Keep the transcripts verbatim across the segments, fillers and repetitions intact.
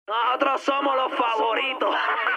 Nosotros somos los favoritos.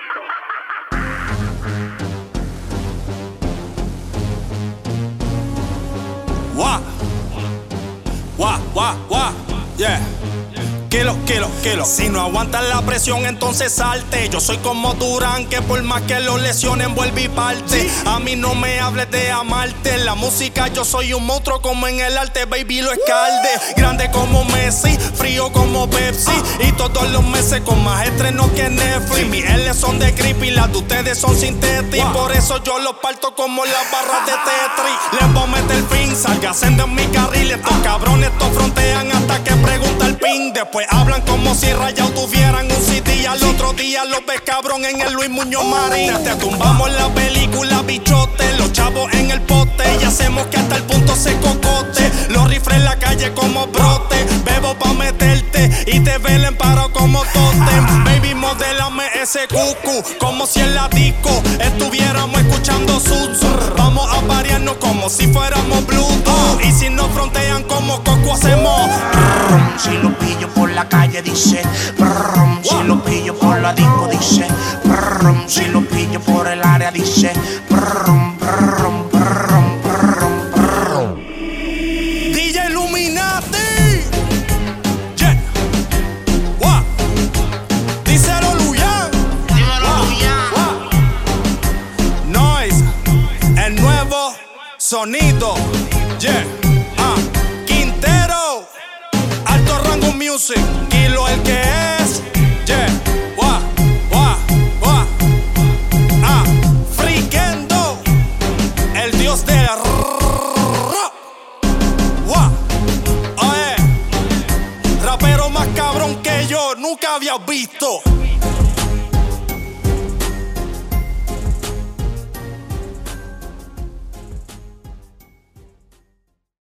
Wah, wah, wah, wah, yeah. Kilo, kilo, kilo. Si no aguantas la presión, entonces salte. Yo soy como Durán, que por más que lo lesionen, vuelve y parte. A mí no me hables de amarte. En la música yo soy un monstruo como en el arte, baby, lo escalde. Grande como Messi, frío como Pepsi. Y todos los meses con más estrenos que Netflix. Mis L son de creepy, las de ustedes son sintéticas. Por eso yo los parto como las barras de Tetris. Les voy a meter fin, salgasen de mi carril. Estos cabrones, estos frontean hasta que pregunta el pin. Después hablan como si Rayao tuvieran un C D. Al otro día los ves cabrón en el Luis Muñoz Marín. Te tumbamos la película, bichote. Los chavos en el poste y hacemos que hasta el punto se cocote. Los rifles en la calle como brote. Bebo pa' meterte y te velen paro como totem. Baby, modélame ese cucu como si en la disco estuviéramos escuchando sus. Vamos a variarnos como si fuéramos Bluetooth. Y si nos frontean como Coco hacemos. Si lo pillo por la calle dice brum, si lo pillo por la disco dice brum, si lo pillo por el área dice brum, brum, brum, brum, brum. D J Illuminati, yeah, wow, díselo Luyan, Dímelo Luyan. wow. Noise, el nuevo sonido, yeah, ah, Quintero. Alto rango music, Kilo el que es, yeah, wah, wah, wah, ah, Friquendo, el dios del rap, wah, oye, rapero más cabrón que yo nunca había visto.